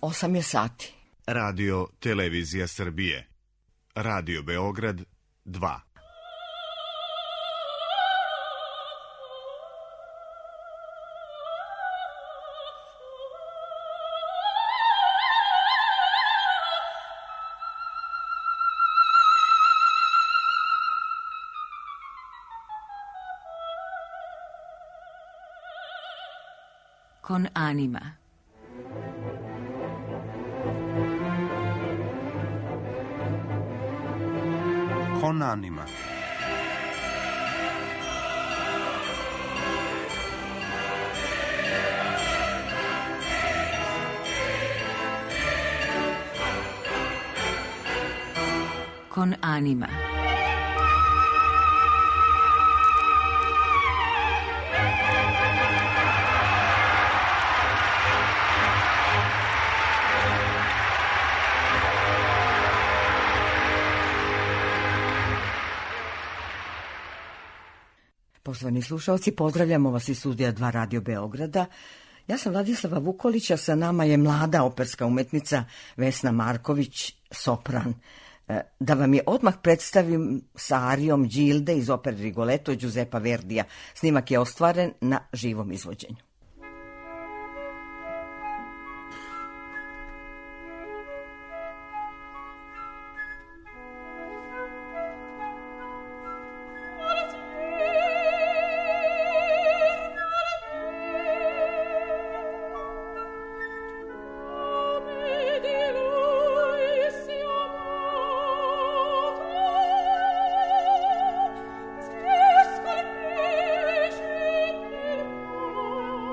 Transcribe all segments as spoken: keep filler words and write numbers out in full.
osam je sati. Radio Televizija Srbije. Radio Beograd dva. Con anima. Con anima. Con anima. Poštovani slušalci, pozdravljamo vas iz studija dva Radio Beograda. Ja sam Vladislava Vukolića, sa nama je mlada operska umetnica Vesna Marković, sopran. Da vam je odmah predstavim sa arijom Đilde iz opere Rigoletto Giuseppa Verdija. Snimak je ostvaren na živom izvođenju. Oh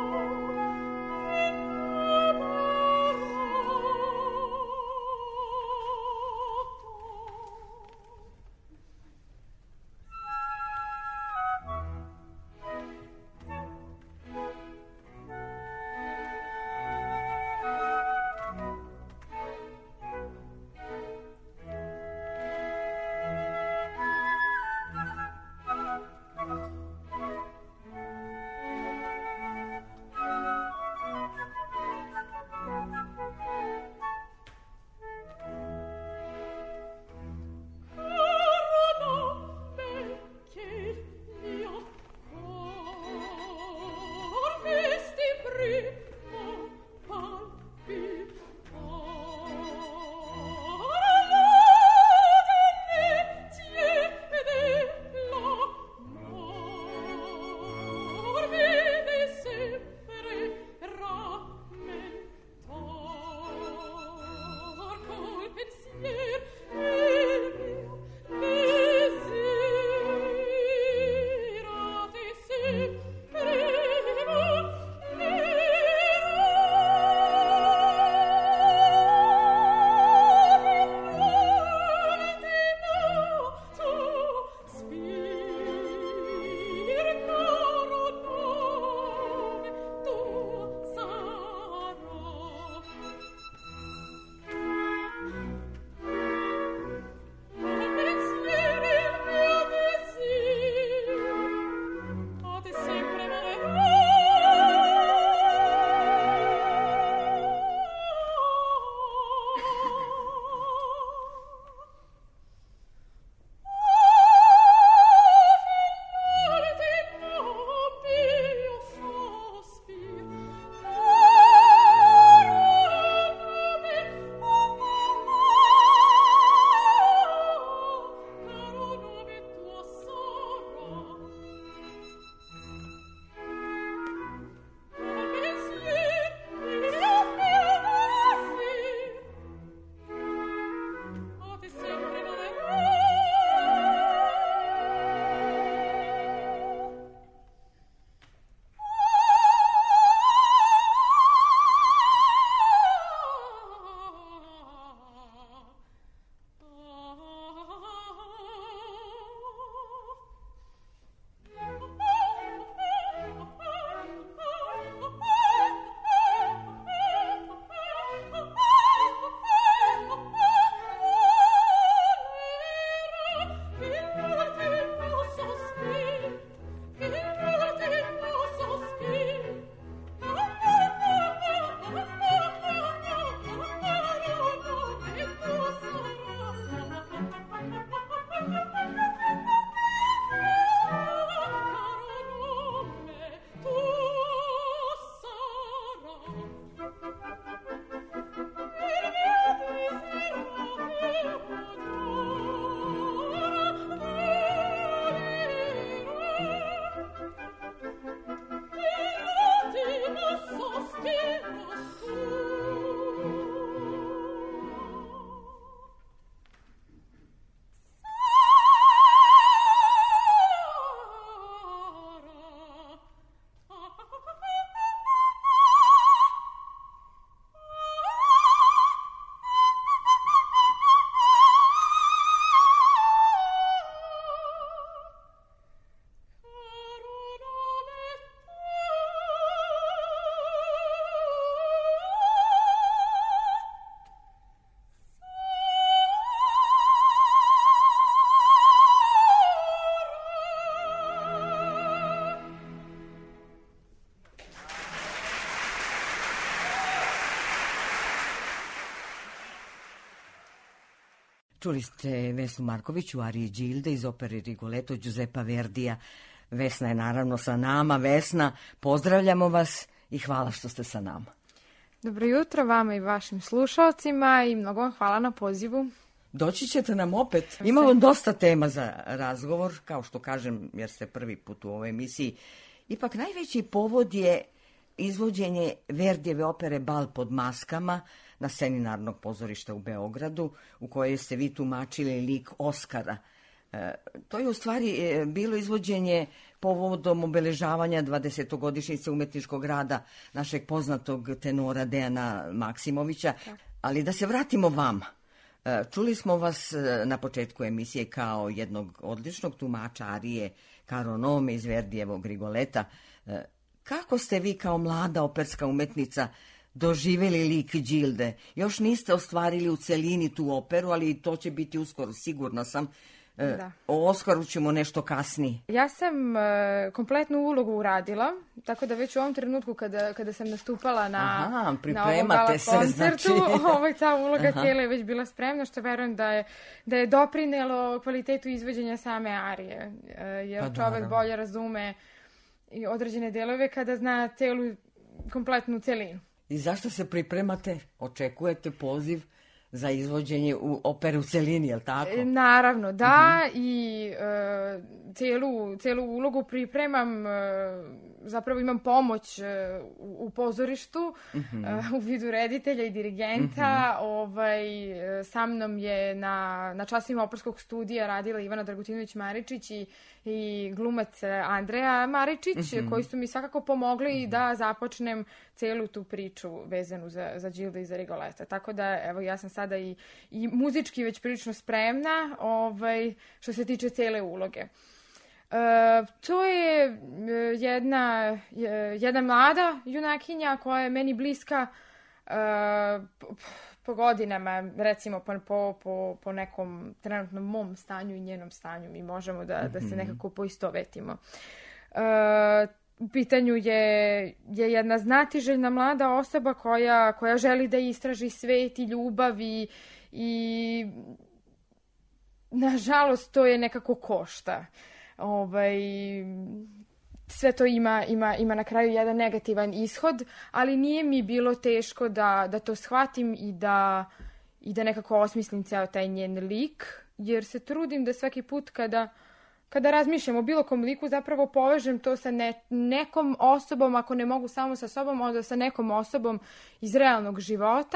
Čuli ste Vesnu Marković u ariji Đilde iz opere Rigoletto Giuseppa Verdija. Vesna je naravno sa nama. Vesna, pozdravljamo vas i hvala što ste sa nama. Dobro jutro vama i vašim slušalcima i mnogo vam hvala na pozivu. Doći ćete nam opet. Imamo dosta tema za razgovor, kao što kažem, jer ste prvi put u ovoj emisiji. Ipak najveći povod je izvođenje Verdijeve opere Bal pod maskama na sceni Narodnog pozorišta u Beogradu, u kojoj ste vi tumačili lik Oskara. E, to je u stvari e, bilo izvođenje povodom obeležavanja dvadesetogodišnjice umetničkog rada našeg poznatog tenora Dejana Maksimovića. Ali da se vratimo vama. E, čuli smo vas e, na početku emisije kao jednog odličnog tumača arije Caro nome iz Verdijevog Rigoleta. E, kako ste vi kao mlada operska umetnica doživjeli lik Đilde? Još niste ostvarili u celini tu operu, ali to će biti uskoro, sigurna sam. E, Da. O Oskaru ćemo nešto kasnije. Ja sam e, kompletnu ulogu uradila, tako da već u ovom trenutku kada, kada sam nastupala na, Aha, na ovom pripremate gala se, koncertu, znači. ovaj, ta uloga Aha. cijela je već bila spremna, što verujem da je, da je doprinelo kvalitetu izvođenja same arije. E, jer Pa čovek naravno. bolje razume i određene delove kada zna celu kompletnu celinu. I zašto se pripremate? Očekujete poziv za izvođenje u opere u celini, je li tako? E, Naravno, da, i e, celu, celu ulogu pripremam, e, zapravo imam pomoć e, u, u pozorištu, e, u vidu reditelja i dirigenta. ovaj, e, sa mnom je na, na časovima operskog studija radila Ivana Dragutinović-Maričić i, i glumac Andreja Maričić, koji su mi svakako pomogli da započnem celu tu priču vezanu za, za Đilda i za Rigoleta. Tako da, evo, ja sam sada i, i muzički već prilično spremna, ovaj, što se tiče cele uloge. E, to je e, jedna, je, jedna mlada junakinja koja je meni bliska e, po, po godinama, recimo po, po, po, po nekom trenutnom mom stanju i njenom stanju. Mi možemo da, da se nekako poistovetimo. E, U pitanju je, je jedna znatiželjna mlada osoba koja, koja želi da istraži svet i ljubav i, i nažalost to je nekako košta. Ovaj, sve to ima, ima, ima na kraju jedan negativan ishod, ali nije mi bilo teško da, da to shvatim i da, i da nekako osmislim ceo taj njen lik, jer se trudim da svaki put kada Kada razmišljam o bilo kom liku, zapravo povežem to sa ne, nekom osobom, ako ne mogu samo sa sobom, onda sa nekom osobom iz realnog života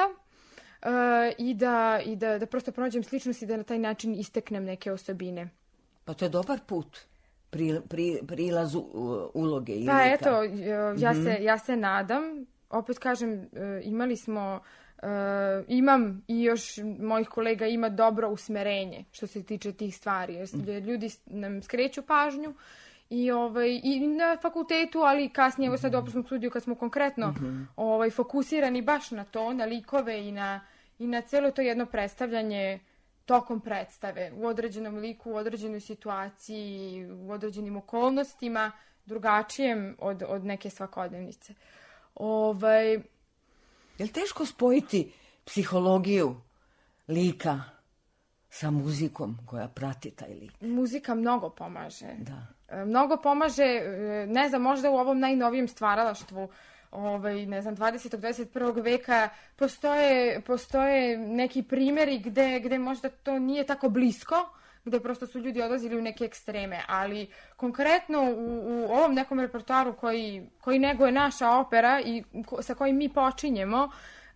e, i, da, i da, da prosto pronađem sličnost i da na taj način isteknem neke osobine. Pa to je dobar put. Pri, pri, prilaz u- uloge i Pa lika. eto, e, ja, se, ja se nadam. Opet kažem, e, imali smo... Uh, imam i još mojih kolega ima dobro usmerenje što se tiče tih stvari, jer ljudi nam skreću pažnju i, ovaj, i na fakultetu, ali kasnije evo sad u operskom studiju kad smo konkretno ovaj, fokusirani baš na to, na likove i na, i na cijelo to jedno predstavljanje tokom predstave, u određenom liku, u određenoj situaciji, u određenim okolnostima, drugačijem od, od neke svakodnevnice. Ovaj... Je li teško spojiti psihologiju lika sa muzikom koja prati taj lik? Muzika mnogo pomaže. Da. E, Mnogo pomaže, e, ne znam, možda u ovom najnovijem stvaralaštvu, ovaj, ne znam, dvadesetog. dvadeset prvog veka postoje, postoje neki primjeri gde, gde možda to nije tako blisko, gde prosto su ljudi odlazili u neke ekstreme, ali konkretno u, u ovom nekom repertoaru koji, koji neguje naša opera i ko, sa kojim mi počinjemo,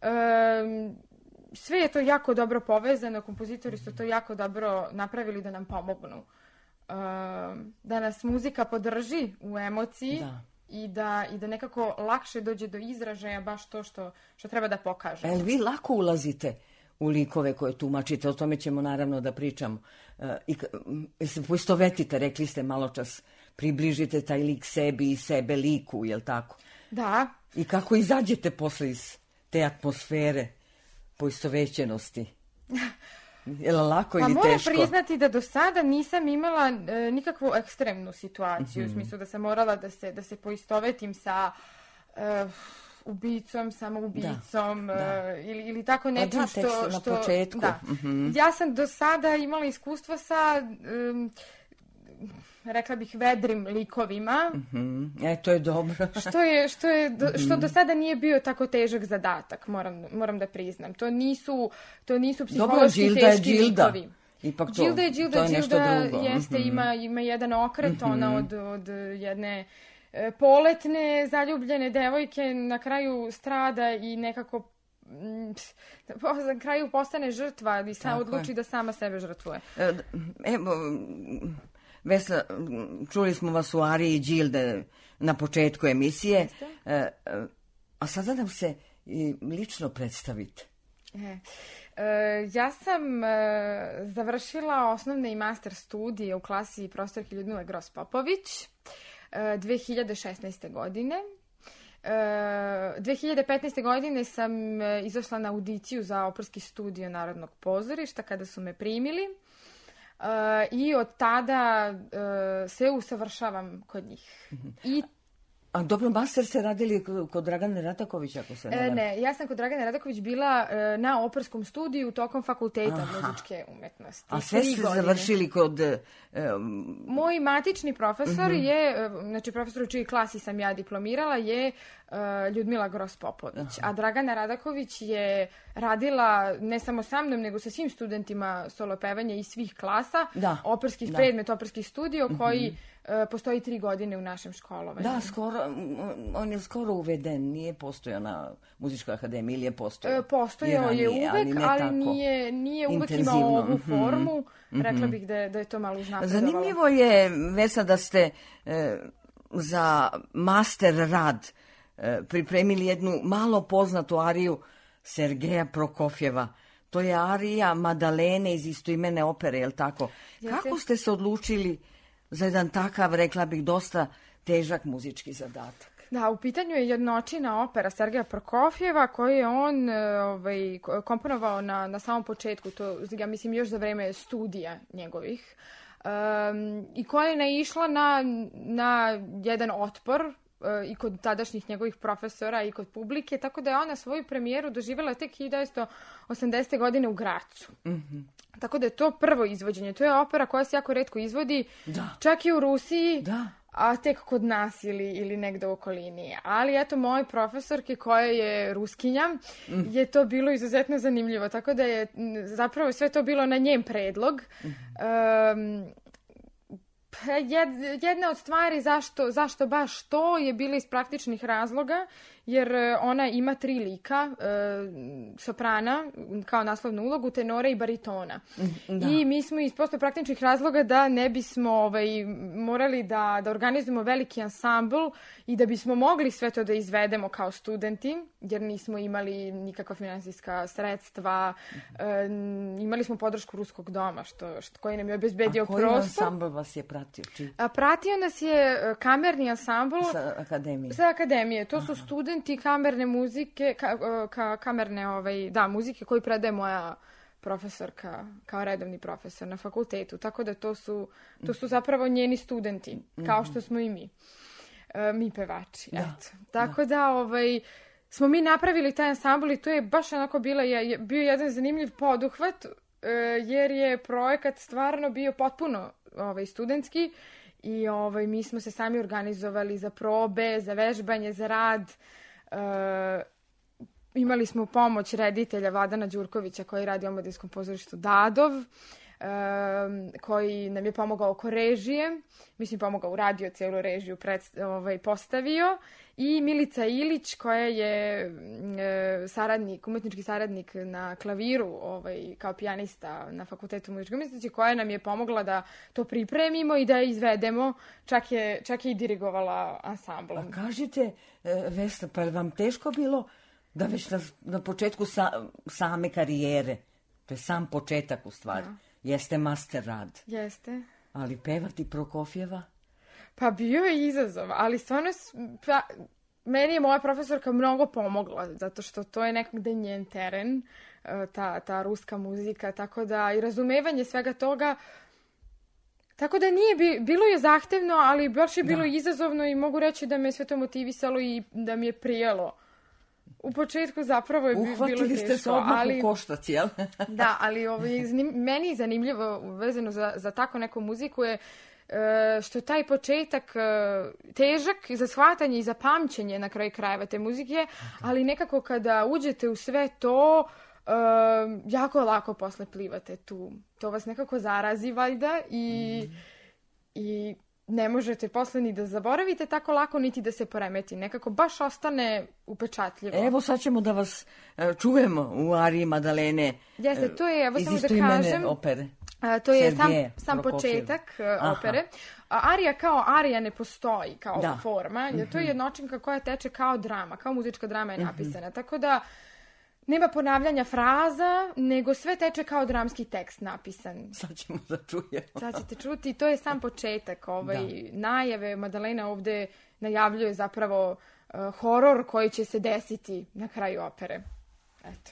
e, sve je to jako dobro povezano, kompozitori su to jako dobro napravili da nam pomognu. Uh, da nas muzika podrži u emociji Da. i da, i da nekako lakše dođe do izražaja baš to što, što treba da pokaže. A jel vi lako ulazite u likove koje tumačite? O tome ćemo naravno da pričamo. Uh, i, k- m, se poistovetite, rekli ste malo čas, približite taj lik sebi i sebe liku, jel tako? Da, I kako izađete posle iz te atmosfere poistovećenosti? Je li lako pa ili moram teško? priznati da do sada nisam imala e, nikakvu ekstremnu situaciju, u smislu da sam morala da se, da se poistovetim sa e, ubicom, samoubicom, uh, ili, ili tako pa nečim da, što... tekst što na početku. Da. Mm-hmm. Ja sam do sada imala iskustva sa... Um, rekla bih vedrim likovima. Mm-hmm. E, to je dobro. što je, što je, do, što do sada nije bio tako težak zadatak, moram, moram da priznam. To nisu, to nisu psihološki dobro, teški je likovi. Ipak to, Džilda je Džilda, to je nešto Džilda drugo. jeste, Mm-hmm. ima, ima jedan okret, mm-hmm. ona od, od jedne e, poletne, zaljubljene devojke na kraju strada i nekako na kraju postane žrtva i sam odluči je. Da sama sebe žrtvuje. Evo, Vesna, čuli smo vas u ariji Džilde na početku emisije, e, a sada nam se i lično predstavite. E, e, ja sam e, završila osnovne i master studije u klasi profesorke Ljudmile Gross Popović e, dve hiljade šesnaeste. godine. dve hiljade petnaeste. godine sam izašla na audiciju za operski studio Narodnog pozorišta kada su me primili uh, i od tada uh, se usavršavam kod njih. I A dobro, master ste radili kod Dragane Rataković, ako se ne varam? Ne, ja sam kod Dragane Rataković bila e, na operskom studiju tokom fakulteta Aha. muzičke umetnosti. A sve ste godine. Završili kod... E, Moj matični profesor uh-huh. je, znači profesor u čiji klasi sam ja diplomirala, je e, Ljudmila Gross Popović. Aha. A Dragana Radaković je radila ne samo sa mnom, nego sa svim studentima solopevanja iz svih klasa, da. operskih da. predmet, operski studio, koji... Uh-huh. postoji tri godine u našem školovanju. Da, skoro, on je skoro uveden, nije postojao na Muzičkoj akademiji ili je postojao? Postojao je uvek, ali, ali nije, nije uvek imao ovu formu. Mm-hmm. Rekla bih da, da je to malo uznapredovalo. Zanimljivo je, Vesna, da ste e, za master rad e, pripremili jednu malo poznatu ariju Sergeja Prokofjeva. To je arija Madalene iz istoimene opere, je li tako? Jeste. Kako ste se odlučili za jedan takav, rekla bih, dosta težak muzički zadatak? Da, u pitanju je jednočina opera Sergeja Prokofjeva koju je on ovaj, komponovao na, na samom početku, to ja mislim još za vreme studija njegovih, um, i koja je naišla na, na jedan otpor uh, i kod tadašnjih njegovih profesora i kod publike, tako da je ona svoju premijeru doživjela tek hiljadu devetsto osamdesete. godine u Gracu. Mm-hmm. Tako da je to prvo izvođenje. To je opera koja se jako retko izvodi, da. Čak i u Rusiji, da. A tek kod nas ili, ili negde u okolini. Ali eto, moj profesorke koja je Ruskinja, mm. je to bilo izuzetno zanimljivo. Tako da je zapravo sve to bilo na njen predlog. Mm. Um, Jedna od stvari zašto, zašto baš to je bila iz praktičnih razloga, jer ona ima tri lika, e, soprana kao naslovnu ulogu, tenora i baritona. Da. I mi smo iz posto praktičnih razloga da ne bismo ovaj, morali da, da organizujemo veliki ansambl i da bismo mogli sve to da izvedemo kao studenti, jer nismo imali nikakva finansijska sredstva, e, imali smo podršku Ruskog doma, što, što koji nam je obezbedio prostor. A koji ansambl vas je pratio? Či? A pratio nas je kamerni ansambl sa akademije. Sa akademije. To su Aha. studenti kamerne muzike, ka, ka, kamerne ovaj, da, muzike koji predaje moja profesorka kao redovni profesor na fakultetu. Tako da to su, to su zapravo njeni studenti, kao što smo i mi. E, mi pevači. Da. Eto. Tako da, da ovaj, smo mi napravili taj ansambl i to je baš onako bila, je, bio jedan zanimljiv poduhvat, e, jer je projekat stvarno bio potpuno ovaj, studentski i ovaj, mi smo se sami organizovali za probe, za vežbanje, za rad. E, imali smo pomoć reditelja Vladana Đurkovića koji radi u Omladinskom pozorištu Dadov, e, koji nam je pomogao oko režije, mislim pomogao u radio, cijelu režiju pred, ovaj, postavio, i Milica Ilić koja je e, saradnik, umetnički saradnik na klaviru, ovaj, kao pijanista na Fakultetu muzičke umetnosti, koja nam je pomogla da to pripremimo i da izvedemo, čak je, čak je i dirigovala ansamblom. A kažite, Vesna, pa je vam teško bilo da već na, na početku sa, same karijere, to je sam početak u stvari, da. Jeste master rad. Jeste. Ali pevati Prokofjeva? Pa bio je izazov, ali stvarno, pa, meni je moja profesorka mnogo pomogla, zato što to je nekakde njen teren, ta, ta ruska muzika, tako da i razumevanje svega toga, tako da nije, bilo je zahtevno, ali baš je bilo da. izazovno i mogu reći da me sve to motivisalo i da mi je prijelo u početku zapravo je bi- bilo teško. Uhvatili ste se odmah ali, u koštac, jel? Da, ali ovaj, zanim, meni zanimljivo vezano za, za tako neku muziku je e, što taj početak e, težak za shvatanje i za pamćenje na kraju krajeva te muzike, ali nekako kada uđete u sve to, e, jako lako posle plivate tu. To vas nekako zarazi valjda i, mm. i ne možete posle ni da zaboravite tako lako, niti da se poremeti. Nekako baš ostane upečatljivo. Evo sad ćemo da vas e, čujemo u ariji Madalene. Jeste, to je, evo iz samo da istoimene kažem, opere. a, to je sam, Sergeje sam Prokofjev. početak a, opere. A, arija kao arija ne postoji kao Da. forma, jer Mm-hmm. to je jednočinka koja teče kao drama, kao muzička drama je napisana. Tako da nema ponavljanja fraza, nego sve teče kao dramski tekst napisan. Sad ćemo da čujemo. Sad ćete čuti, to je sam početak ovaj, najave. Madalena ovde najavljuje zapravo uh, horor koji će se desiti na kraju opere. Eto.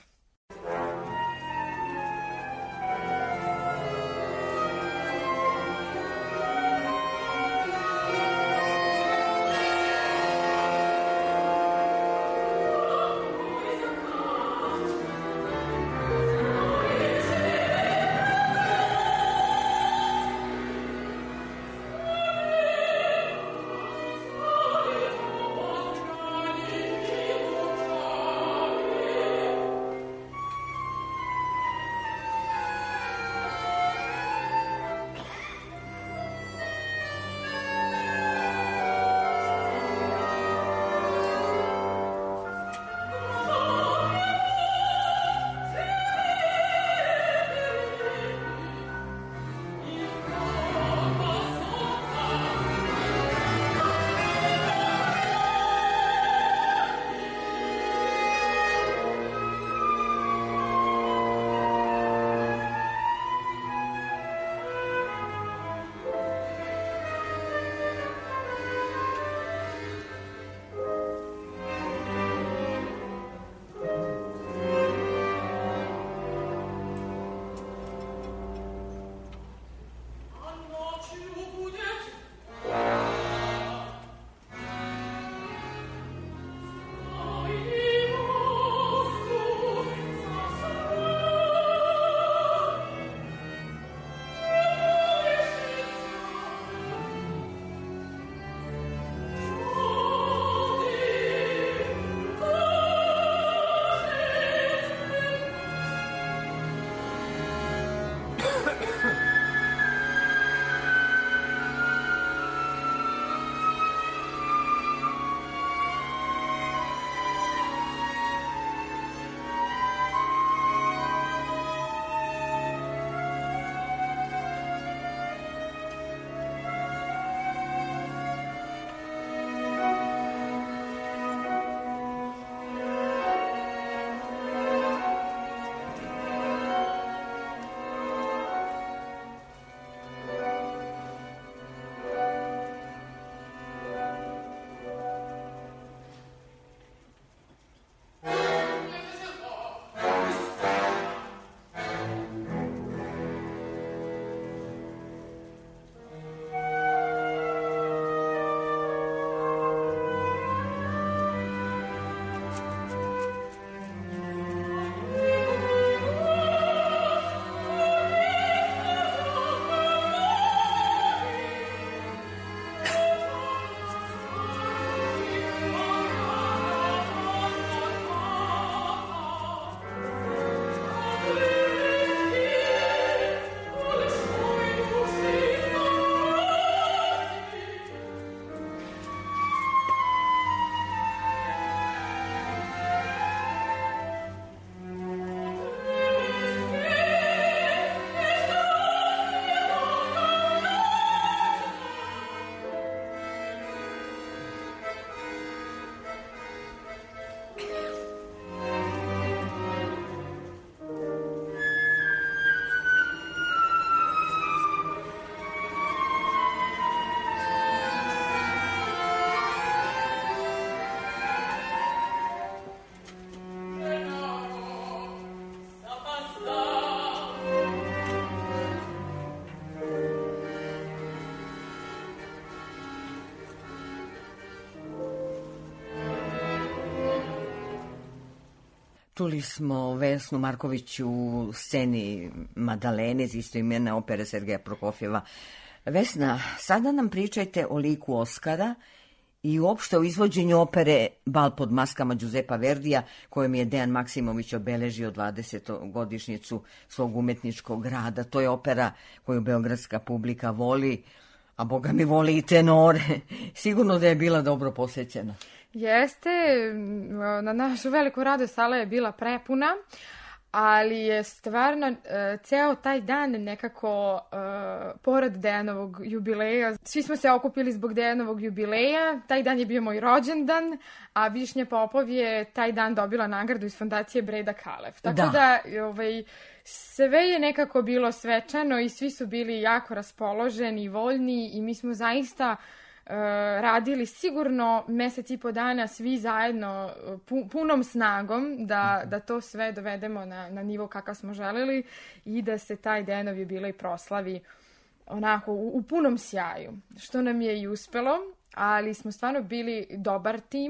Čuli smo Vesnu Marković u sceni Madalene iz istoimene opere Sergeja Prokofjeva. Vesna, sada nam pričajte o liku Oskara i uopšte o izvođenju opere Bal pod maskama Đuzepa Verdija, kojom je Dejan Maksimović obeležio dvadesetogodišnjicu svog umetničkog rada. To je opera koju beogradska publika voli, a boga mi voli i tenore. Sigurno da je bila dobro posećena. Jeste, na našu veliku radost sala je bila prepuna, ali je stvarno uh, ceo taj dan nekako uh, pored Dejanovog jubileja. Svi smo se okupili zbog Dejanovog jubileja, taj dan je bio moj rođendan, a Višnja Popov je taj dan dobila nagradu iz fondacije Breda Kalev. Tako da, da ovaj, sve je nekako bilo svečano i svi su bili jako raspoloženi i voljni i mi smo zaista Uh, radili sigurno mesec i po dana svi zajedno pu, punom snagom da, da to sve dovedemo na, na nivo kakav smo želeli i da se taj Dejanov jubilej proslavi onako u, u punom sjaju, što nam je i uspelo, ali smo stvarno bili dobar tim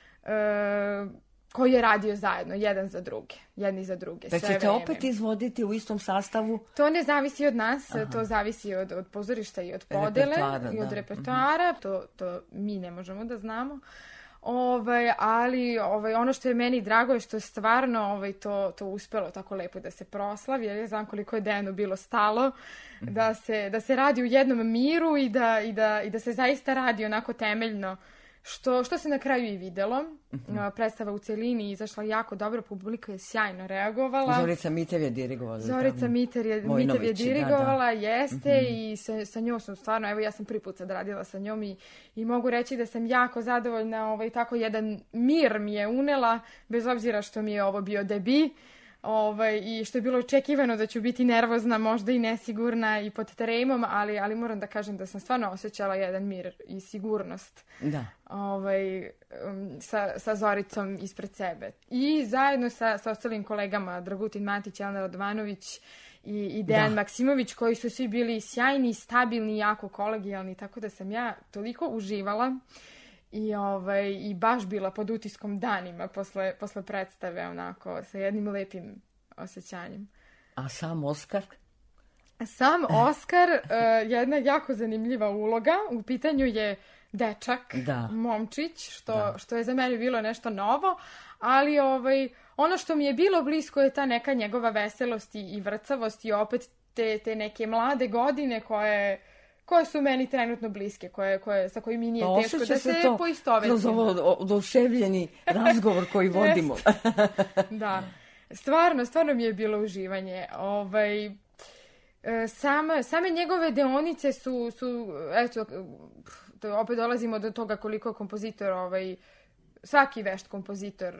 uh, koji je radio zajedno, jedan za druge, jedni za druge. Da ćete vreme. Opet izvoditi u istom sastavu? To ne zavisi od nas, Aha. To zavisi od, od pozorišta i od podele Repertoara, i od da. repertoara, to, to mi ne možemo da znamo. Ovaj, ali ovaj, ono što je meni drago je što je stvarno ovaj, to, to uspelo tako lepo da se proslavi, jer ja znam koliko je Dejanu bilo stalo mm-hmm. da, se, da se radi u jednom miru i da, i da, i da se zaista radi onako temeljno. Što, što se na kraju i videlo. Mm-hmm. Predstava u celini izašla jako dobro, publika je sjajno reagovala. Zorica Mitev je dirigovala. Zorica Mitev je, Mitev je dirigovala, da, da. jeste, mm-hmm. i sa, sa njom sam stvarno, evo ja sam prvi put sad radila sa njom i, i mogu reći da sam jako zadovoljna, ovaj, tako jedan mir mi je unela, bez obzira što mi je ovo bio debi. Ovaj, i što je bilo očekivano da ću biti nervozna, možda i nesigurna i pod tremom, ali, ali moram da kažem da sam stvarno osjećala jedan mir i sigurnost da. Ovaj, um, sa, sa Zoricom ispred sebe. I zajedno sa, sa ostalim kolegama, Dragutin Matić, Jelena Radovanović i, i Dejan da. Maksimović, koji su svi bili sjajni, stabilni, jako kolegijalni, tako da sam ja toliko uživala I, ovaj, i baš bila pod utiskom danima posle, posle predstave, onako, sa jednim lepim osjećanjem. A sam Oskar? Sam Oskar, uh, jedna jako zanimljiva uloga. U pitanju je dečak, da. momčić, što, da. što je za mene bilo nešto novo, ali ovaj, ono što mi je bilo blisko je ta neka njegova veselost i, i vrcavost i opet te, te neke mlade godine koje... koje su meni trenutno bliske, koje, koje, sa kojim mi nije pa teško da se, se poistovetimo. Kroz ovo oduševljeni razgovor koji vodimo. Da, stvarno, stvarno mi je bilo uživanje. Ovaj, same, same njegove deonice su, su eto, opet dolazimo do toga koliko kompozitor, ovaj, svaki vešt kompozitor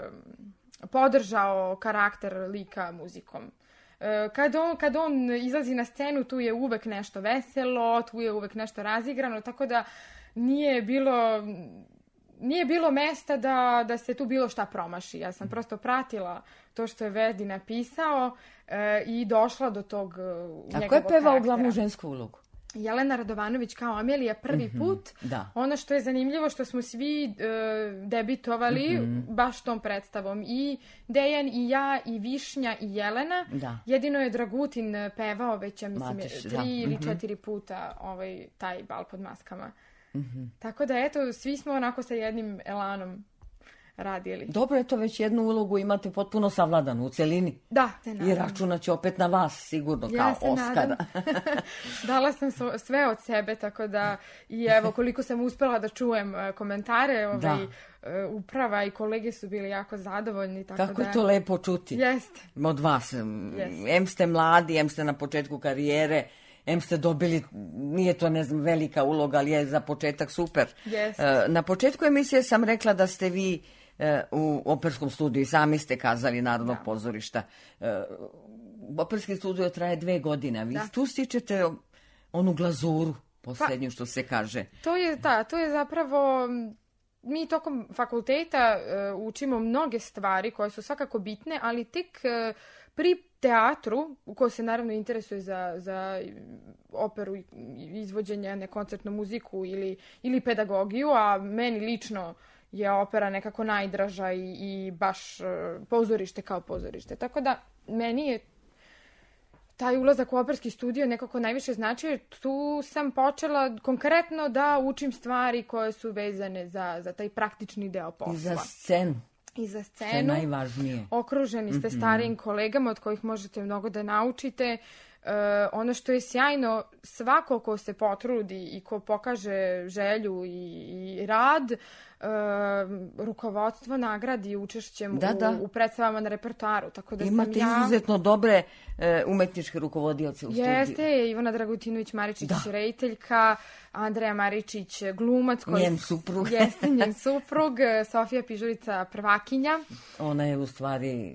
podržao karakter lika muzikom. Kad on, kad on izlazi na scenu, tu je uvek nešto veselo, tu je uvek nešto razigrano, tako da nije bilo, nije bilo mesta da, da se tu bilo šta promaši. Ja sam prosto pratila to što je Verdi napisao e, i došla do tog njegovog karaktera. A ko je pevao glavnu žensku ulogu? Jelena Radovanović kao Amelija prvi mm-hmm, put. Da. Ono što je zanimljivo što smo svi e, debitovali mm-hmm. baš tom predstavom. I Dejan, i ja, i Višnja, i Jelena. Da. Jedino je Dragutin pevao već, ja mislim, Matiš, tri da. ili mm-hmm. četiri puta ovaj, taj Bal pod maskama. Mm-hmm. Tako da, eto, svi smo onako sa jednim elanom radili. Dobro je to, već jednu ulogu imate potpuno savladanu u celini. Da, se nadam. I računat će opet na vas, sigurno, ja kao Oskara. Dala sam sve od sebe, tako da i evo koliko sam uspela da čujem komentare, ovaj, da. Uprava i kolege su bili jako zadovoljni. Tako Kako da... je to lepo čuti. Jeste. Od vas. Jeste. Em ste mladi, em ste na početku karijere, em ste dobili, nije to ne znam velika uloga, ali je za početak super. Jeste. Na početku emisije sam rekla da ste vi u operskom studiju, sami ste kazali Narodnog da. pozorišta. Operski studio traje dve godine, vi da. tu stičete onu glazuru posljednju, pa, što se kaže. To je, da, to je zapravo, mi tokom fakulteta uh, učimo mnoge stvari koje su svakako bitne, ali tek uh, pri teatru, u kojoj se naravno interesuje za, za operu, izvođenje, ne koncertnu muziku ili, ili pedagogiju, a meni lično je opera nekako najdraža i, i baš uh, pozorište kao pozorište. Tako da meni je taj ulazak u operski studio nekako najviše znači, jer tu sam počela konkretno da učim stvari koje su vezane za, za taj praktični deo posla. I za scenu. I za scenu. Što je najvažnije. Okruženi ste starijim kolegama od kojih možete mnogo da naučite. Uh, ono što je sjajno, svako ko se potrudi i ko pokaže želju i, i rad, uh, rukovodstvo nagradi učešćem da, u, da. u predstavama na repertoaru. Tako da imate sam ja... izuzetno dobre uh, umetničke rukovodioce u studiju. Jeste, Ivana Dragutinović-Maričić, da. rediteljka, Andreja Maričić, glumac. Koji... Njen suprug. Jeste, njen suprug, Sofija Pižurica, prvakinja. Ona je u stvari...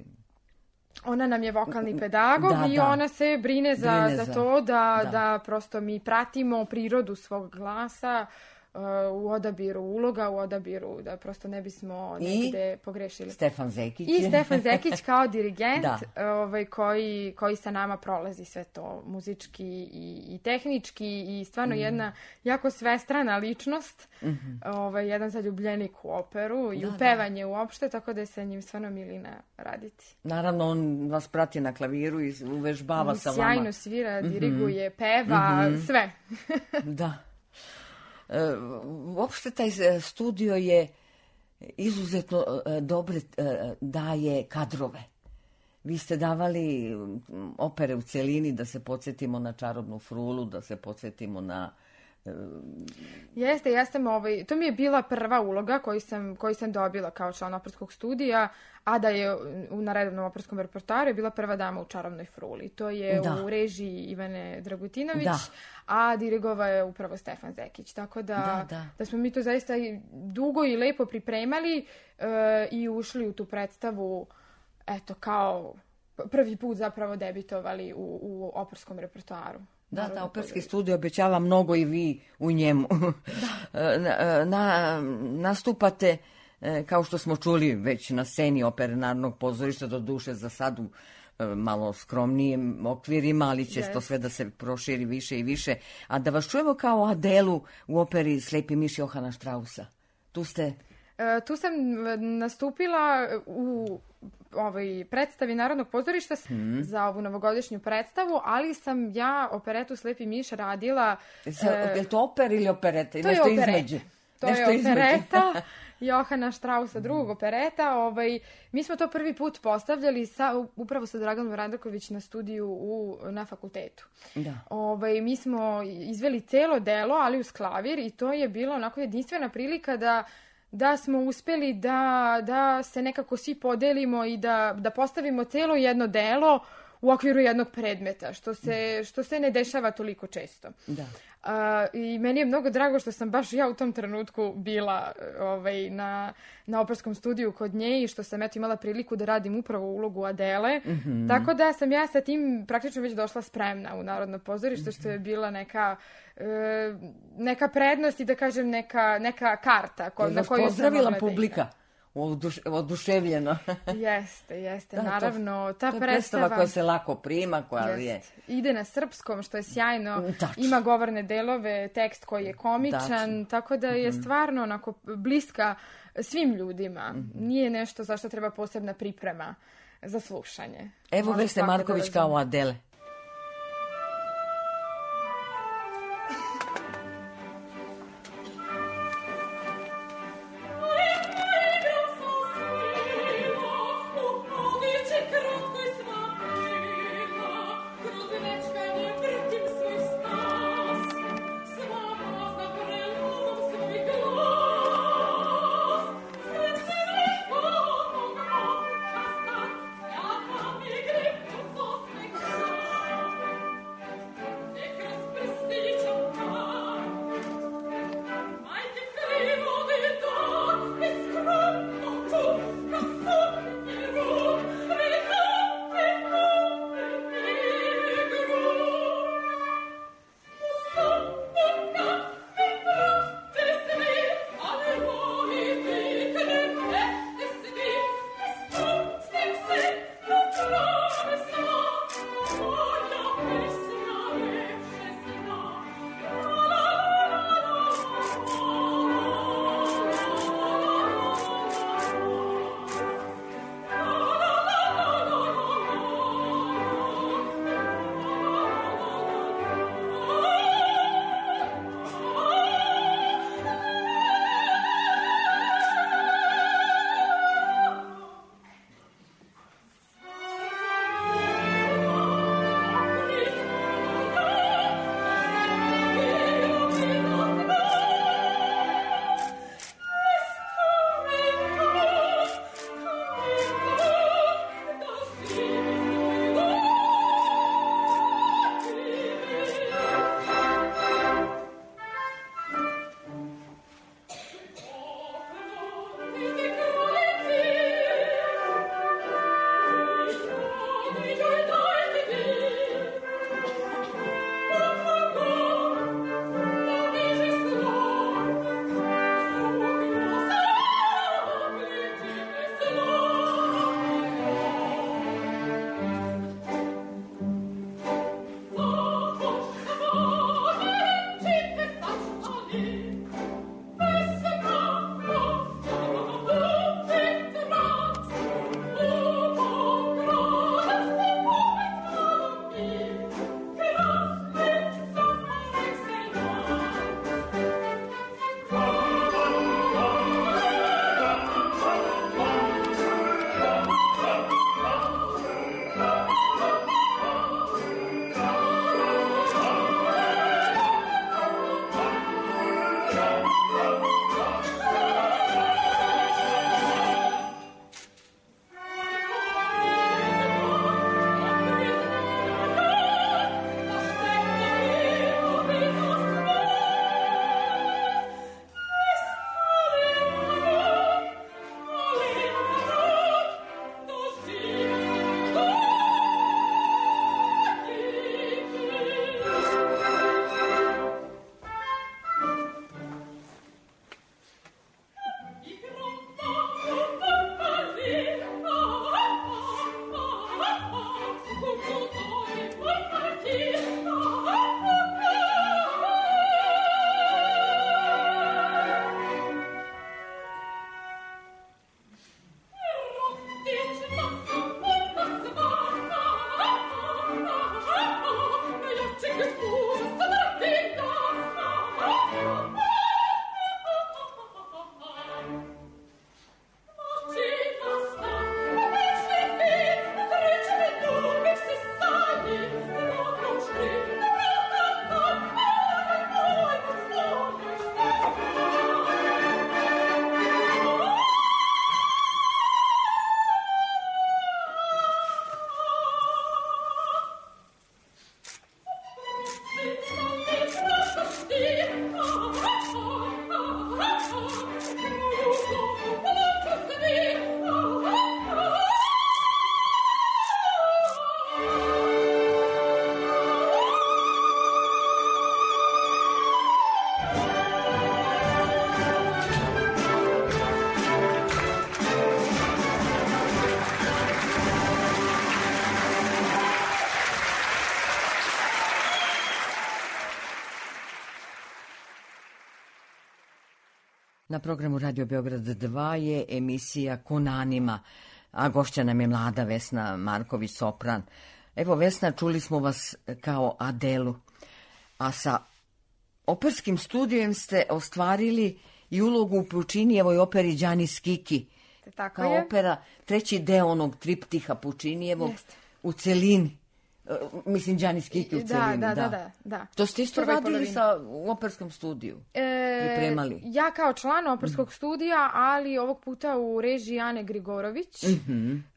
Ona nam je vokalni pedagog da, i da. ona se brine za, brine za, za to da, da. da prosto mi pratimo prirodu svog glasa uh, u odabiru uloga, u odabiru da prosto ne bismo negde I pogrešili. Stefan Zekić. I Stefan Zekić kao dirigent da. ovaj, koji, koji sa nama prolazi sve to muzički i, i tehnički i stvarno mm. jedna jako svestrana ličnost, mm-hmm. ovaj, jedan zaljubljenik u operu i da, u pevanje da. uopšte, tako da je sa njim stvarno milina raditi. Naravno, on vas prati na klaviru i uvežbava on sa vama. Sjajno svira, diriguje, mm-hmm. peva, mm-hmm. sve. Da. E, uopšte taj studio je izuzetno e, dobre e, daje kadrove. Vi ste davali opere u celini, da se podsjetimo na Čarobnu frulu, da se podsjetimo na... E... Jeste, ja sam ovaj, to mi je bila prva uloga koju sam, koju sam dobila kao član operskog studija, a da je u na redovnom operskom repertoaru je bila prva dama u Čarobnoj fruli. To je da. u režiji Ivane Dragutinović, da. a dirigovao je upravo Stefan Zekić. Tako da, da, da. da smo mi to zaista dugo i lepo pripremali e, i ušli u tu predstavu, eto, kao prvi put zapravo debitovali u, u operskom repertoaru. Da, da, operski studio obećava mnogo i vi u njemu. Da. na, na, nastupate, kao što smo čuli, već na sceni Opere Narodnog pozorišta, do duše za sad u malo skromnijim okvirima, ali će yes. to sve da se proširi više i više. A da vas čujemo kao Adelu u operi Slepi miš Johana Strausa. Tu ste... E, tu sam nastupila u ovoj predstavi Narodnog pozorišta hmm. za ovu novogodišnju predstavu, ali sam ja operetu Slepi miš radila... Sa, e, je to oper ili opereta? To nešto je opereta. Između. To nešto je opereta Johana Strausa, drugog opereta. Ovaj, mi smo to prvi put postavljali sa, upravo sa Draganom Randaković na studiju u, na fakultetu. Da. Ovaj, mi smo izveli celo delo, ali uz klavir, i to je bila onako jedinstvena prilika da da smo uspeli da, da se nekako svi podelimo i da, da postavimo celo jedno delo u okviru jednog predmeta, što se, što se ne dešava toliko često. Da. Uh, I meni je mnogo drago što sam baš ja u tom trenutku bila ovaj, na, na operskom studiju kod nje i što sam eto imala priliku da radim upravo ulogu Adele. Mm-hmm. Tako da sam ja sa tim praktično već došla spremna u Narodno pozorište, što je bila neka, uh, neka prednost i da kažem neka, neka karta ko, na koju sam pozdravila publika. Oduš, oduševljeno. Jeste, jeste, da, naravno. To, ta to je predstava, predstava koja se lako prima, koja jest. je... Ide na srpskom, što je sjajno. Tačno. Ima govorne delove, tekst koji je komičan, Tačno. tako da je stvarno onako bliska svim ljudima. Mm-hmm. Nije nešto za što treba posebna priprema za slušanje. Evo Vesne Marković kao Adele. Na programu Radio Beograd dva je emisija Kon anima, a gošća nam je mlada Vesna Marković, sopran. Evo, Vesna, čuli smo vas kao Adelu, a sa operskim studijem ste ostvarili i ulogu u Pučinijevoj operi Đani Skiki. Tako kao je. opera, treći deo onog triptiha Pučinijevog u celini. Mislim, Đani Skiki u Da, celini. da, da, da, da. To ste isto Prvoj radili polovini. sa, u operskom studiju? E, Pripremali? Ja kao član operskog studija, ali ovog puta u režiji Ane Grigorović, Mhm. um,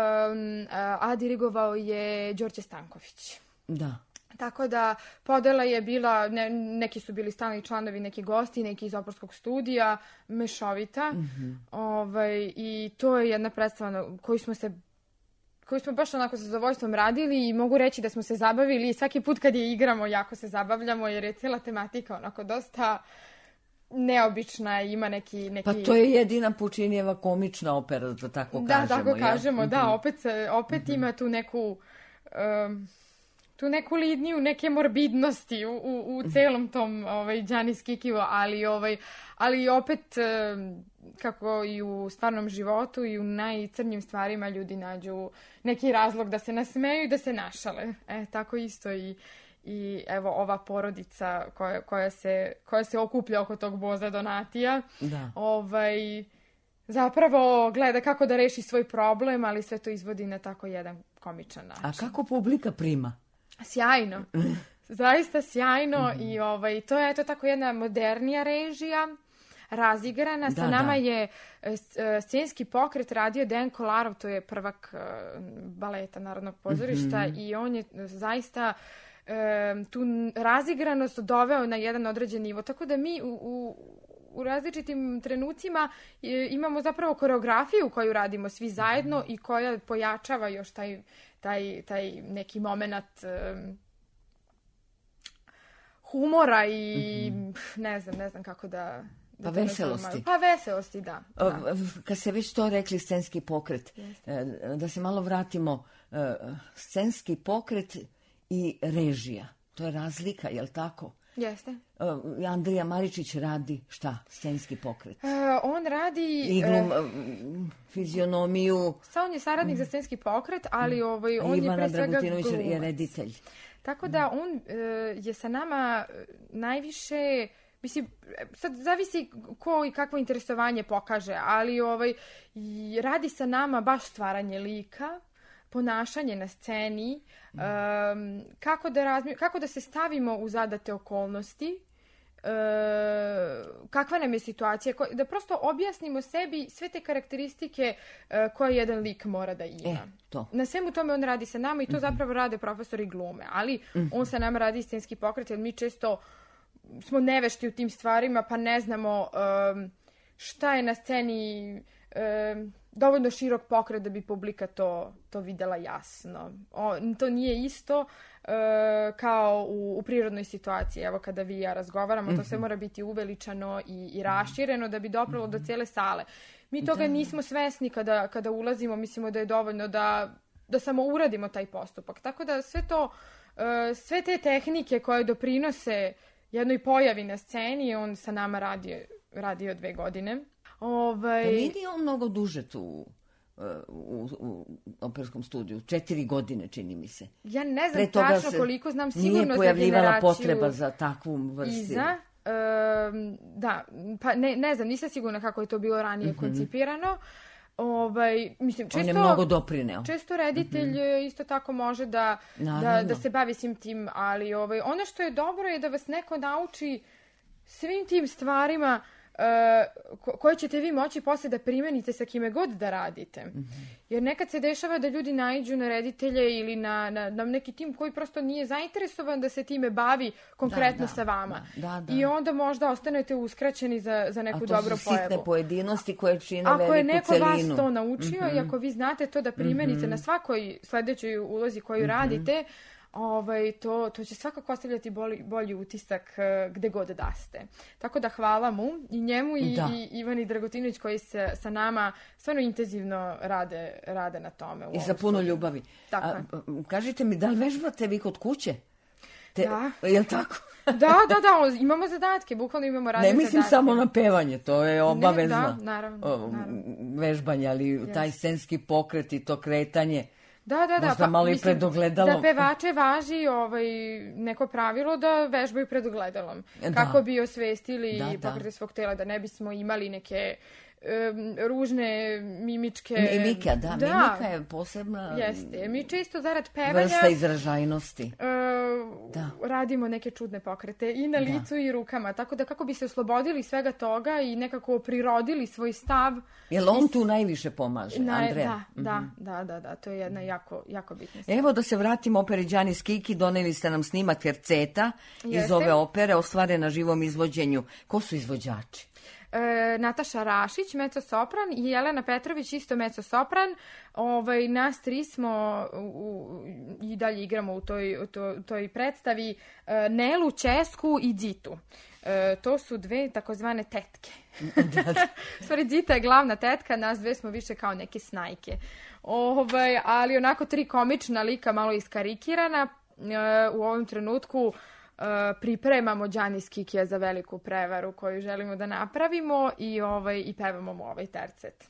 a dirigovao je Đorđe Stanković. Da. Tako da podela je bila, ne, neki su bili stalni članovi, neki gosti, neki iz operskog studija, mešovita. Mhm. Ovaj, i to je jedna predstava na koju smo se koju smo baš onako sa zadovoljstvom radili i mogu reći da smo se zabavili i svaki put kad je igramo jako se zabavljamo jer je cijela tematika onako dosta neobična, ima neki... neki... Pa to je jedina Pučinijeva komična opera, da tako da, kažemo. tako jel? kažemo, da, Mhm. opet, se, opet ima tu neku... Um, tu neku liniju, neke morbidnosti u, u, u celom tom ovaj, Đani Skikiju, ali, ovaj, ali opet um, kako i u stvarnom životu i u najcrnjim stvarima ljudi nađu neki razlog da se nasmeju i da se našale. E, tako isto i, i evo ova porodica koja, koja, se, koja se okuplja oko tog Boza Donatija. Da. Ovaj, zapravo gleda kako da reši svoj problem, ali sve to izvodi na tako jedan komičan način. A kako publika prima? Sjajno. Zaista sjajno i ovaj, to je eto tako jedna modernija režija, razigrana. Da, Sa nama da. je e, s- e, scenski pokret radio Dejan Kolarov, to je prvak e, baleta Narodnog pozorišta i on je zaista e, tu razigranost doveo na jedan određen nivo. Tako da mi u, u, u različitim trenucima e, imamo zapravo koreografiju koju radimo svi zajedno i koja pojačava još taj, taj, taj neki moment e, humora i pf, ne znam, ne znam kako da... da Pa to veselosti. nazovem. Pa veselosti, da. da. Kad se već to rekli, scenski pokret, e, da se malo vratimo, e, scenski pokret i režija. To je razlika, jel tako? Jeste. E, Andrija Maričić radi šta? Scenski pokret. E, on radi... I e, glum, e, fizionomiju, Sa on je saradnik za scenski pokret, ali ovaj, on je Ivana pre svega Dragutinović je glumac. reditelj. Tako da on e, je sa nama e, najviše... Mislim, sad zavisi ko i kakvo interesovanje pokaže, ali ovaj, i radi sa nama baš stvaranje lika, ponašanje na sceni, em, kako, da razmi, kako da se stavimo u zadate okolnosti, e, kakva nam je situacija, ko, da prosto objasnimo sebi sve te karakteristike e, koje jedan lik mora da ima. E, to. Na svemu tome on radi sa nama i to zapravo rade profesori glume, ali on sa nama radi scenski pokret, jer mi često smo nevešti u tim stvarima, pa ne znamo um, šta je na sceni um, dovoljno širok pokret da bi publika to, to videla jasno. O, to nije isto uh, kao u, u prirodnoj situaciji. Evo kada vi i ja razgovaramo, to sve mora biti uveličano i, i rašireno da bi dopralo do cijele sale. Mi toga nismo svesni kada, kada ulazimo, mislimo da je dovoljno da, da samo uradimo taj postupak. Tako da sve to, uh, sve te tehnike koje doprinose jednoj pojavi na sceni, on sa nama radio, radio dve godine. Ovaj... Pa nije on mnogo duže tu u, u operskom studiju. Četiri godine, čini mi se. Ja ne znam Pre toga tačno se koliko, znam sigurno nije za pojavljivala generaciju potreba za takvu vrstu. iza. Um, da, pa ne, ne znam, nisam sigurna kako je to bilo ranije Mhm. koncipirano. Ovaj, mislim, često, On je mnogo doprineo. Često reditelj e, isto tako može da, da, Naravno. da se bavi svim tim, ali ovaj, ono što je dobro je da vas neko nauči svim tim stvarima e, ko- koje ćete vi moći posle da primenite sa kime god da radite. Jer nekad se dešava da ljudi naiđu na reditelje ili na, na, na neki tim koji prosto nije zainteresovan da se time bavi konkretno Da, da, sa vama. da, da. I onda možda ostanete uskraćeni za, za A neku to dobru su sitne pojavu. pojedinosti koje čine Ako veliku je neko celinu. vas to naučio i ako vi znate to da primenite na svakoj sledećoj ulozi koju radite, ovaj, to, to će svakako ostavljati bolji, bolji utisak eh, gde god da ste. Tako da hvala mu i njemu i, Da. i Ivani Dragutinović koji se sa nama stvarno intenzivno rade, rade na tome. u I ovom sa puno studiju. ljubavi. Tako A, je. m, kažite mi, da li vežbate vi kod kuće? Te, Da. Je li tako? Da, da, da, imamo zadatke, bukvalno imamo radne Ne mislim zadatke. samo na pevanje, to je obavezno. Ne, da, naravno, o, naravno. Vežbanje, ali Yes. taj scenski pokret i to kretanje. Da, da, da. Možda malo i mislim, pred ogledalom. Za pevače važi ovaj, neko pravilo da vežbaju pred ogledalom. Da. Kako bi osvestili Da, da. pokrete svog tela, da ne bismo imali neke um, ružne mimičke... Mimika, da, mimika je posebna Jeste. Mi često zarad pevanja vrsta izražajnosti. uh, Da. radimo neke čudne pokrete i na Da. licu i rukama. Tako da kako bi se oslobodili svega toga i nekako prirodili svoj stav. Jel on tu najviše pomaže, Na, Andreja? da, da, da, da, da, to je jedna jako, jako bitna stvar. Evo da se vratimo operi Đani Skiki, doneli ste nam snimak Terceta iz Jeste. ove opere, ostvare na živom izvođenju. Ko su izvođači? E, Nataša Rašić, mezzo-sopran, i Jelena Petrović, isto mezzo-sopran. Ovaj, nas tri smo u, u, i dalje igramo u toj, u toj, u toj predstavi e, Nelu, Česku i Dzitu. E, to su dve takozvane tetke. U stvari, Dzita je glavna tetka, nas dve smo više kao neke snajke. Ovaj, ali onako tri komična lika, malo iskarikirana. E, u ovom trenutku Uh, pripremamo Đani Skikija za veliku prevaru koju želimo da napravimo i, ovaj, i pevamo mu ovaj tercet.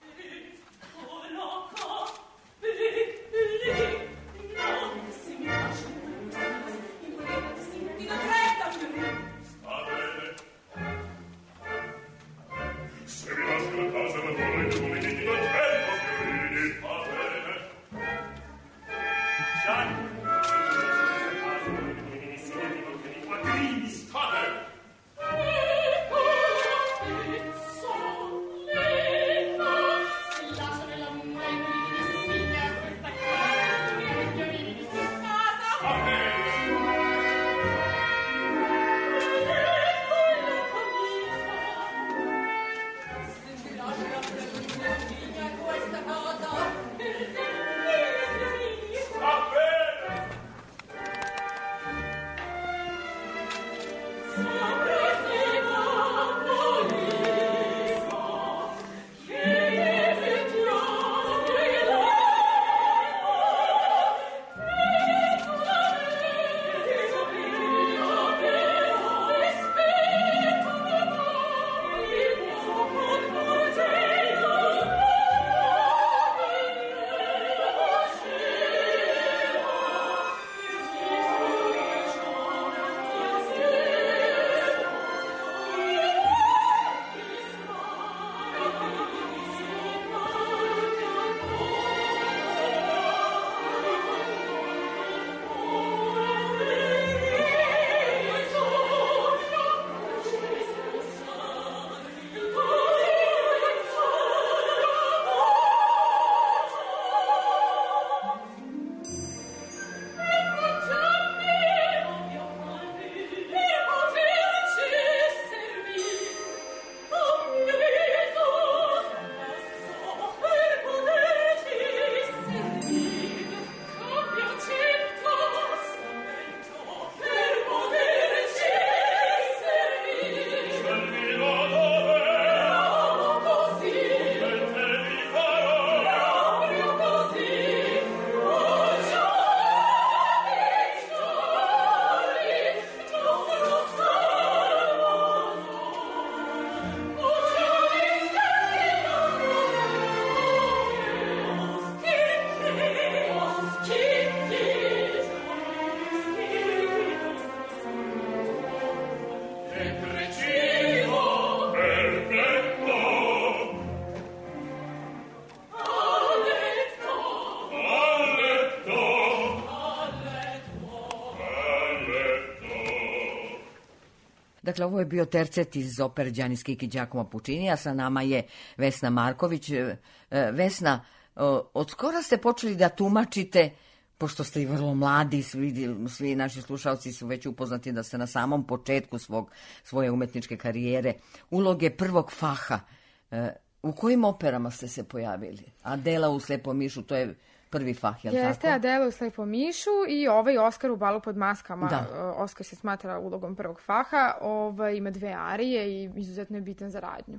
Dakle, ovo je bio tercet iz opere Đani Skiki Giacomo Puccinija, sa nama je Vesna Marković. E, Vesna, od skora ste počeli da tumačite, pošto ste i vrlo mladi, svi, svi naši slušalci su već upoznati da ste na samom početku svog, svoje umetničke karijere, uloge prvog faha. E, u kojim operama ste se pojavili? Adela u Slepom mišu, to je prvi fah, je li Jeste, tako? Adela u Slepom mišu i ovaj Oskar u Balu pod maskama. Da. Oskar se smatra ulogom prvog faha, ovaj, ima dve arije i izuzetno je bitan za radnju.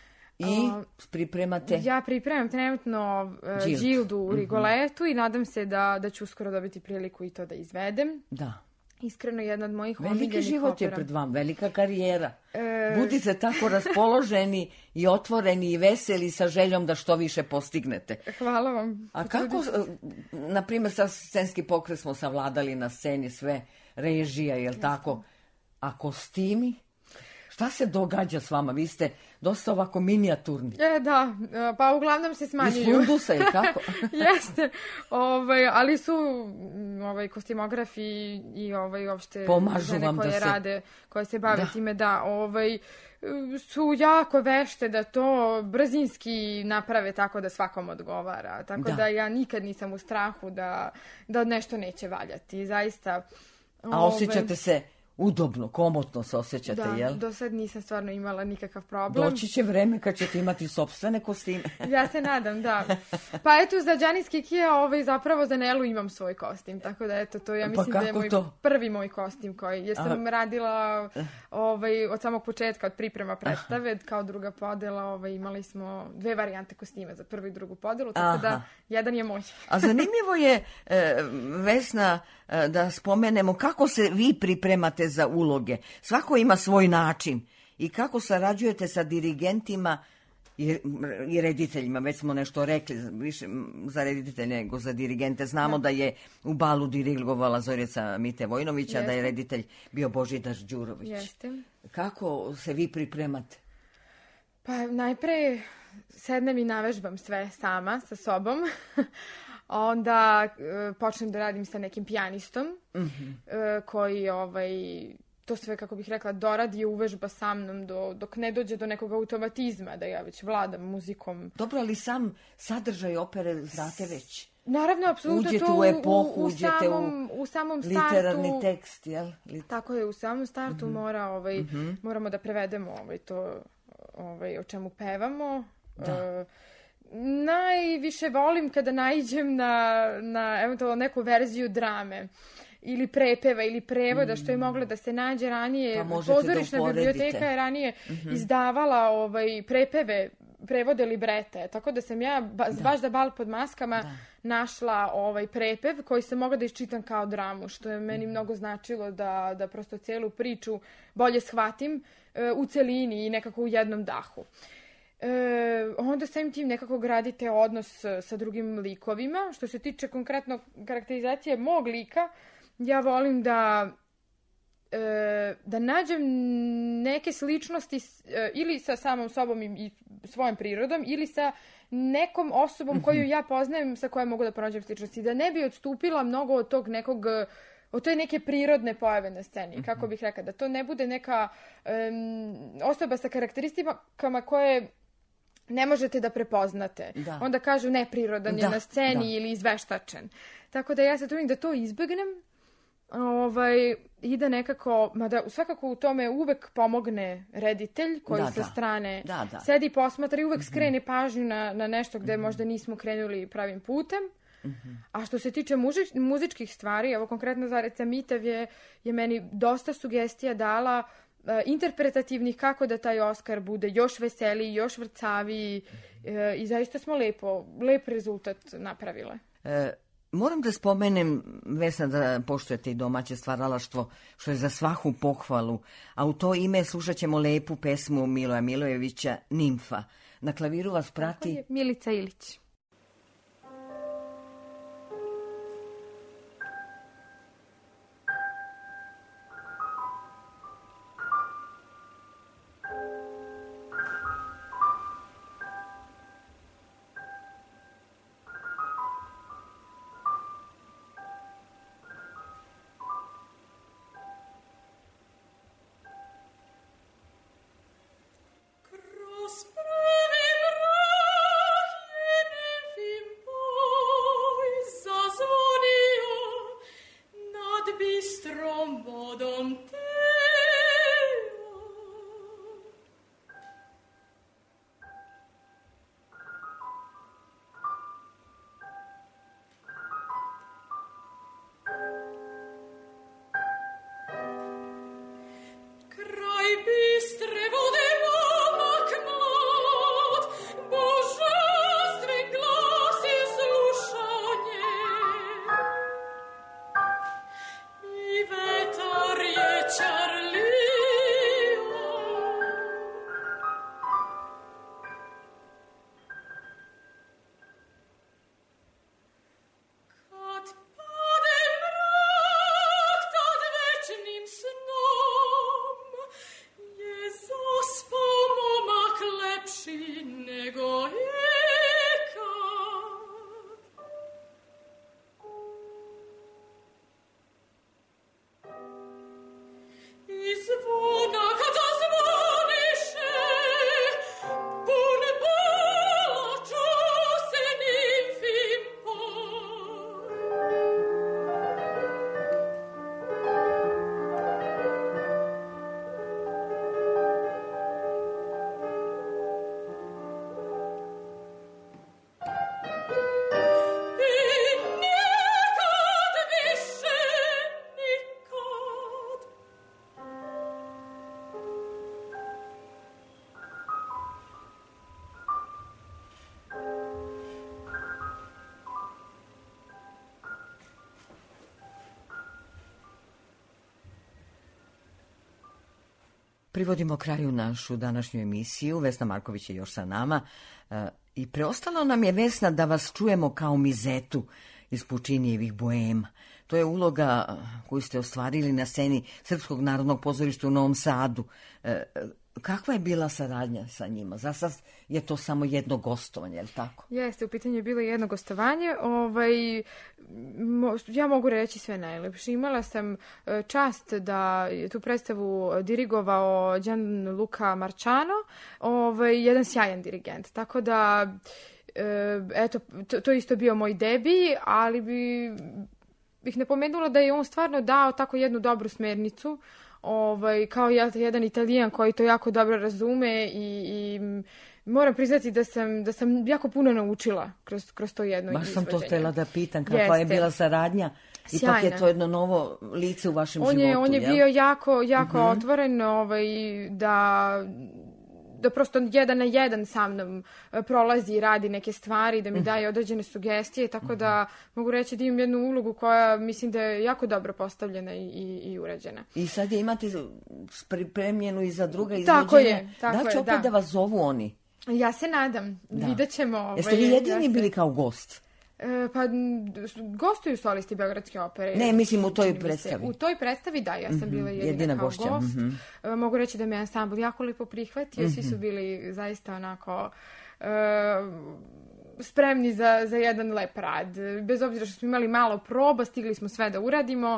I Uh, pripremate? Ja pripremam trenutno uh, Džildu. Džildu u Rigoletu i nadam se da, da ću uskoro dobiti priliku i to da izvedem. Da. iskreno jedna od mojih Veliki omiljenih život je opera. pred vam, velika karijera. E, Budite tako raspoloženi i otvoreni i veseli sa željom da što više postignete. Hvala vam. A kako, na primjer, sa scenski pokret smo savladali na sceni sve, režija, jel tako? A kostimi? Šta se događa s vama? Vi ste dosta ovako minijaturni. E, da, pa uglavnom se smanjuju. Iz fundusa ili kako? Jeste, ovaj, ali su ovaj, kostimografi i ovaj, uopšte Pomažu žene vam da koje se- rade, koje se bave Da. time, da, ovaj, su jako vešte da to brzinski naprave tako da svakom odgovara. Tako Da. da, ja nikad nisam u strahu da, da nešto neće valjati. Zaista. A ovaj, osjećate se udobno, komotno se osjećate, Da, jel? do sad nisam stvarno imala nikakav problem. Doći će vreme kad ćete imati sopstvene kostime. Ja se nadam, da. Pa eto, za Džanis Kikija, ovaj, zapravo za Nelu imam svoj kostim, tako da eto, to ja Pa mislim da je kako moj to? prvi moj kostim koji, jer sam radila ovaj, od samog početka, od priprema predstave, kao druga podela, ovaj, imali smo dve varijante kostima za prvu i drugu podelu, tako Aha. da jedan je moj. A zanimljivo je, e, Vesna, e, da spomenemo kako se vi pripremate za uloge. Svako ima svoj način. I kako sarađujete sa dirigentima i, i rediteljima. Već smo nešto rekli, više za reditelje nego za dirigente. Znamo da, je u Balu dirigovala Zorica Mite Vojnovića, da je Jeste. reditelj bio Božidar Đurović. Jeste. Kako se vi pripremate? Pa najpre sednem i navežbam sve sama sa sobom. Onda e, počnem da radim sa nekim pijanistom e, koji ovaj, to sve, kako bih rekla, doradi i uvežba sa mnom do, dok ne dođe do nekog automatizma da ja već vladam muzikom. Dobro, ali sam sadržaj opere znate već. Naravno, apsolutno Uđete to u epohu, u, u, uđete u samom, u samom startu. Literarni tekst, jel? Lit- Tako je, u samom startu mora, ovaj, moramo da prevedemo ovaj, to ovaj, o čemu pevamo. E, najviše volim kada naiđem na, na eventualno neku verziju drame ili prepeva ili prevoda, što je moglo da se nađe ranije. Pa možete da Pozorišna uporedite. biblioteka je ranije izdavala ovaj, prepeve, prevode librete, tako da sam ja ba, baš za Bal pod maskama našla ovaj prepev koji se mogao da iščitam kao dramu, što je meni mnogo značilo da, da prosto celu priču bolje shvatim e, u celini i nekako u jednom dahu. E, onda samim tim nekako gradite odnos sa drugim likovima. Što se tiče konkretno karakterizacije mog lika, ja volim da e, da nađem neke sličnosti s- e, ili sa samom sobom i, i svojom prirodom ili sa nekom osobom koju ja poznajem sa kojom mogu da pronađem sličnosti. Da ne bi odstupila mnogo od tog nekog od te neke prirodne pojave na sceni, kako bih rekla, da to ne bude neka em, osoba sa karakteristikama koje ne možete da prepoznate. Da. Onda kažu neprirodan je Da, na sceni da. ili izveštačen. Tako da ja se trudim da to izbegnem ovaj, i da nekako, mada svakako u tome uvek pomogne reditelj koji Da, sa da. strane Da, da. sedi i posmatra i uvek skrene pažnju na, na nešto gde možda nismo krenuli pravim putem. A što se tiče mužič, muzičkih stvari, evo konkretno Zorica Mitev je, je meni dosta sugestija dala e, interpretativnih kako da taj Oskar bude još veseliji, još vrcaviji e, i zaista smo lepo, lep rezultat napravile. E, moram da spomenem, Vesna, da poštujete i domaće stvaralaštvo, što je za svaku pohvalu, a u to ime slušat ćemo lepu pesmu Miloja Milojevića, Nimfa. Na klaviru vas prati... Milica Ilić. Cross bravim rach, privodimo kraju našu današnju emisiju. Vesna Marković je još sa nama. E, I preostalo nam je, Vesna, da vas čujemo kao Mizetu iz Pučinijevih Boema. To je uloga koju ste ostvarili na sceni Srpskog narodnog pozorišta u Novom Sadu. E, kakva je bila saradnja sa njima? Za sad je to samo jedno gostovanje, je li tako? Jeste, u pitanju je bilo jedno gostovanje. Ovaj, mo, ja mogu reći sve najlepše. Imala sam čast da je tu predstavu dirigovao Gianluca Marciano, ovaj, jedan sjajan dirigent. Tako da, eto, to, to isto bio moj debi, ali bi... bih napomenula da je on stvarno dao tako jednu dobru smernicu, ovaj, kao jedan Italijan koji to jako dobro razume i, i moram priznati da sam, da sam jako puno naučila kroz, kroz to jedno Baš izvođenje. sam to htjela da pitam, kakva Jeste. je bila saradnja. Sjajna. Ipak je to jedno novo lice u vašem on životu, je, on je jel? bio jako, jako Mhm. otvoren, ovaj, da... da prosto jedan na jedan sa mnom prolazi i radi neke stvari, da mi daje određene sugestije, tako da mogu reći da imam jednu ulogu koja mislim da je jako dobro postavljena i, i, i urađena. I sad je imate pripremljenu i za druga Tako izvođenja. je, tako da će je, opet da. da vas zovu oni? Ja se nadam, Da. vidjet ćemo. Ovaj, Jeste vi jedini jeste. bili kao gost? E, pa m, gostuju solisti Beogradske opere. Ne, mislim u toj čini mi se. predstavi. U toj predstavi, da, ja sam bila jedina, jedina kao gošća, gost. mhm. E, mogu reći da me ansambl jako lepo prihvatio, svi su bili zaista onako... e, spremni za, za jedan lep rad. Bez obzira što smo imali malo proba, stigli smo sve da uradimo.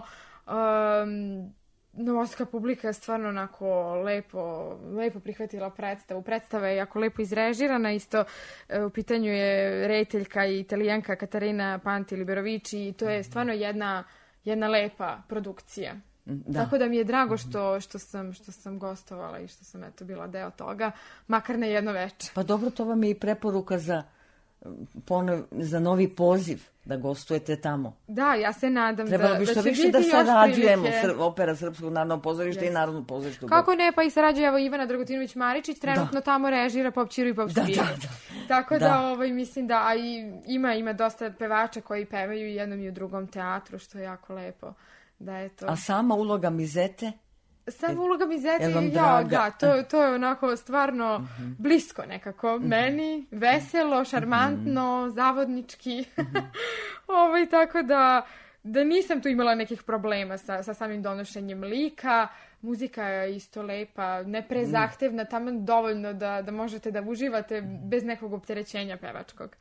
Um, Novosadska publika je stvarno onako lepo, lepo prihvatila predstavu. Predstava je jako lepo izrežirana. Isto e, u pitanju je rediteljka i Italijanka Katarina Panti Liberovici i to je stvarno jedna, jedna lepa produkcija. Da. Tako da mi je drago što, što, sam, što sam gostovala i što sam eto bila deo toga, makar na jedno veče. Pa dobro, to vam je i preporuka za, ponov, za novi poziv, da gostujete tamo. Da, ja se nadam Trebalo da, bi da što će više biti da još sarađujemo, prilike. Sr- opera Srpskog narodnog pozorišta Jeste. i Narodno pozorište. u Kako ne, pa i sarađuje evo Ivana Dragutinović-Maričić, trenutno Da. tamo režira Pop Čiru i Pop Da, Svira. da, da. Tako da, Da. ovaj, mislim da, a i ima, ima dosta pevača koji pevaju i jednom i u drugom teatru, što je jako lepo. Da je to... A sama uloga Mizete? Sama uloga Mizete, jel vam ja, draga? da, to, to je onako stvarno blisko nekako meni, veselo, šarmantno, zavodnički. ovaj, tako da, da nisam tu imala nekih problema sa, sa samim donošenjem lika. Muzika je isto lepa, ne prezahtevna, taman dovoljno da, da možete da uživate bez nekog opterećenja pevačkog.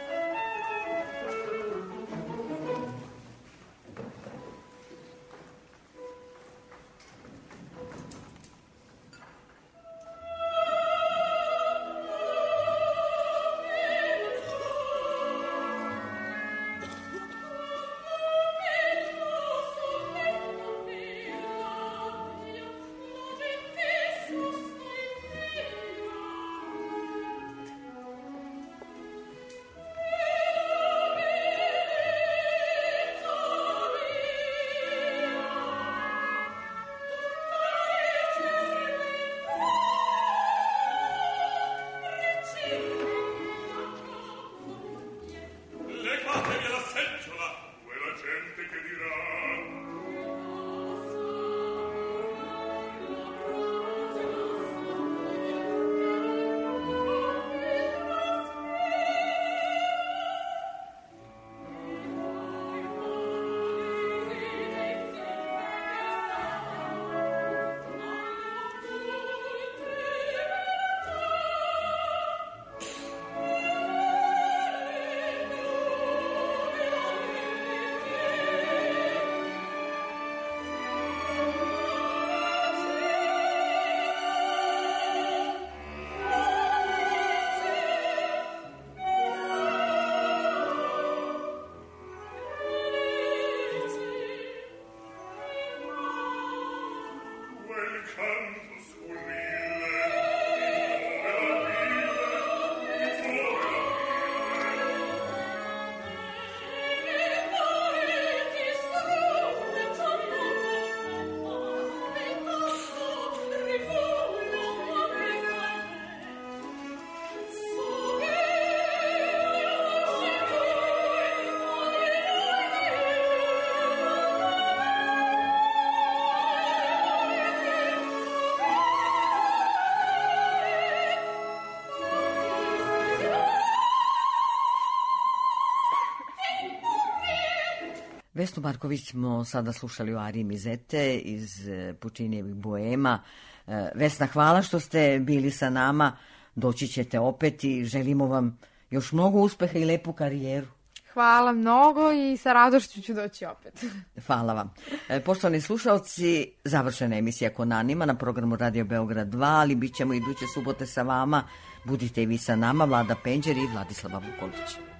Levatevi alla seggiola, quella gente che dirà. Quel canto scurrile, Vesnu Marković smo sada slušali u ariji Mizete iz e, Pučinijevih Boema. E, Vesna, hvala što ste bili sa nama. Doći ćete opet i želimo vam još mnogo uspeha i lepu karijeru. Hvala mnogo i sa radošću ću doći opet. Hvala vam. E, poštovani slušalci, završena emisija Kon Anima na programu Radio Beograd dva, ali bit ćemo iduće subote sa vama. Budite i vi sa nama, Vlada Penđer i Vladislava Vukolić.